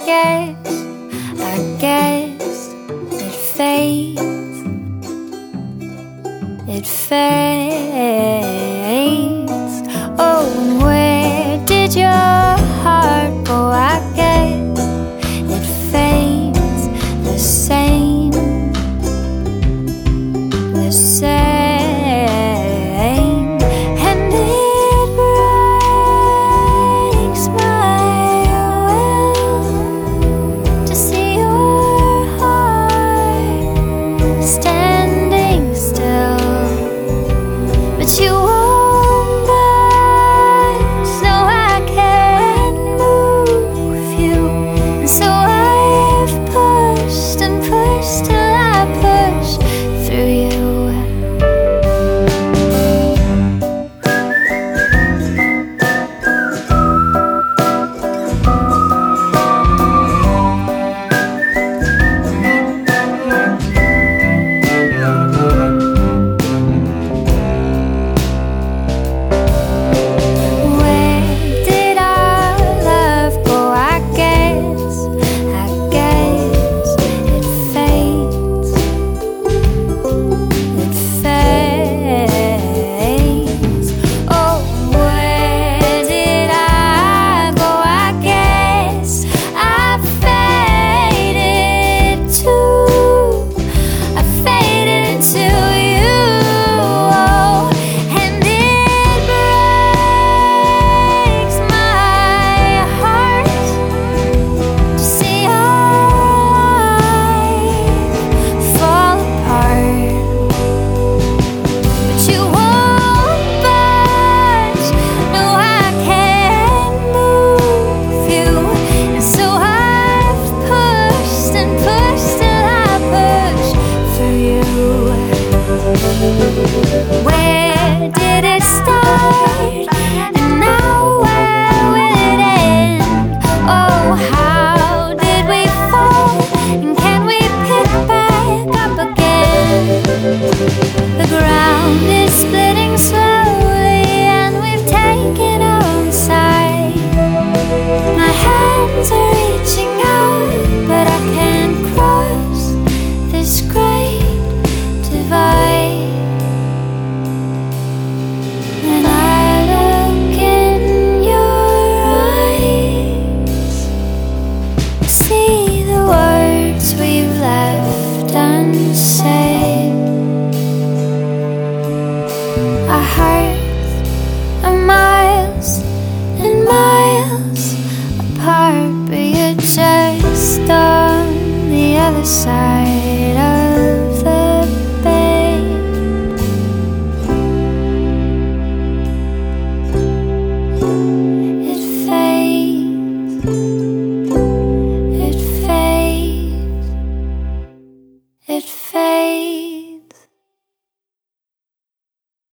guess it fades, it fades. Oh, and where did your heart go? I guess it fades the same, the same. And it breaks my will to see your heart standing still, but you won't budge. No, I can't move you, and so I've pushed and pushed till I push through you. Where did it start? And now where will it end? Oh, how did we fall? And can we pick back up again? The ground is splitting slowly, and we've taken our own side. My hands are reaching out, but I can't cross this great divide. And I look in your eyes, see the words we've left unsaid. Our hearts are miles and miles apart, but you're just on the other side.